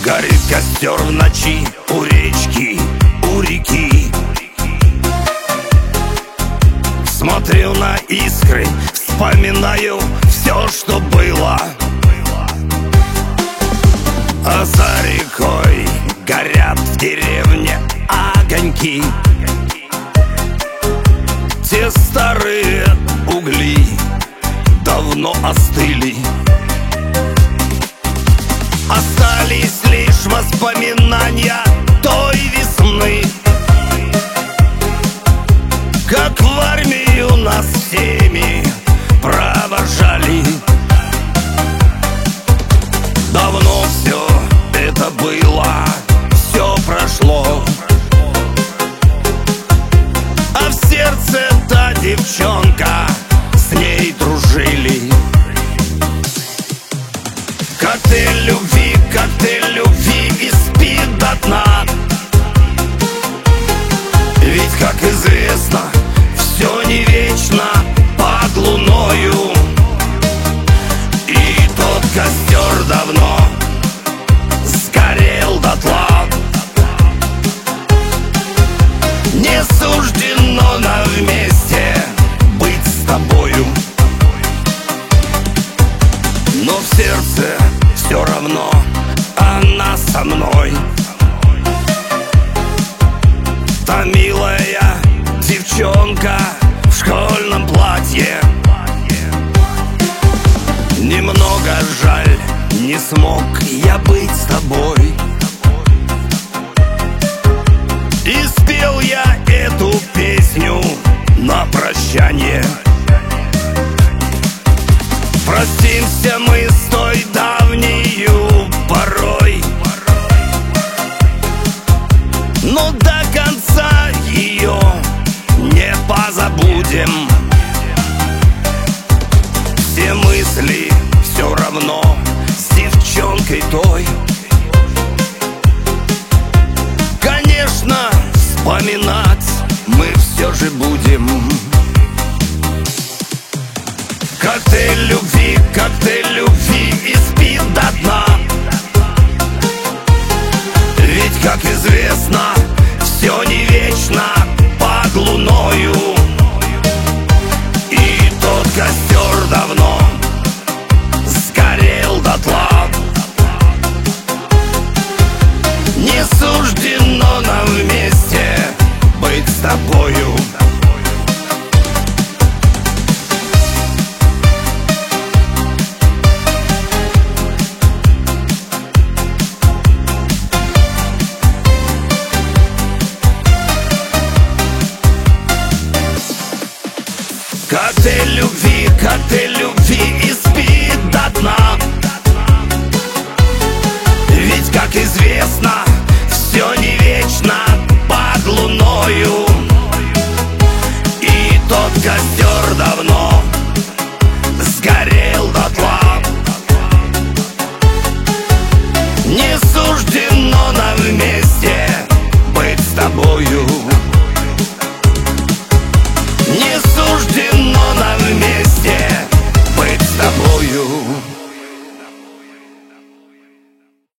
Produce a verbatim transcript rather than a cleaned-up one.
Горит костер в ночи у речки, у реки. Смотрю на искры, вспоминаю все, что было. А за рекой горят в деревне огоньки. Те старые угли давно остыли. Остались лишь воспоминания той весны, как в армию нас всеми провожали. Давно все это было, все прошло, а в сердце та девчонка, с ней дружили. Коктейль любви, коктейль любви и спит до дна. Ведь, как известно, все не вечно под луною. И тот костер давно сгорел дотла. Не суждено нам вместе быть с тобою, но в сердце все равно она со мной. Та милая девчонка в школьном платье. Немного жаль, не смог я быть с тобой. И спел я эту песню на прощание. Простимся мы с той давнею порой, но до конца ее не позабудем. Все мысли все равно с девчонкой той. Конечно, вспоминать мы все же будем. Коктейль любви, коктейль любви и спит до дна. Ведь, как известно, все не вечно под луною. И тот костер давно сгорел дотла. Не суждено нам вместе быть с тобою. Коктейль любви, коктейль любви и спит до дна. Ведь, как известно, все не вечно под луною. И тот костер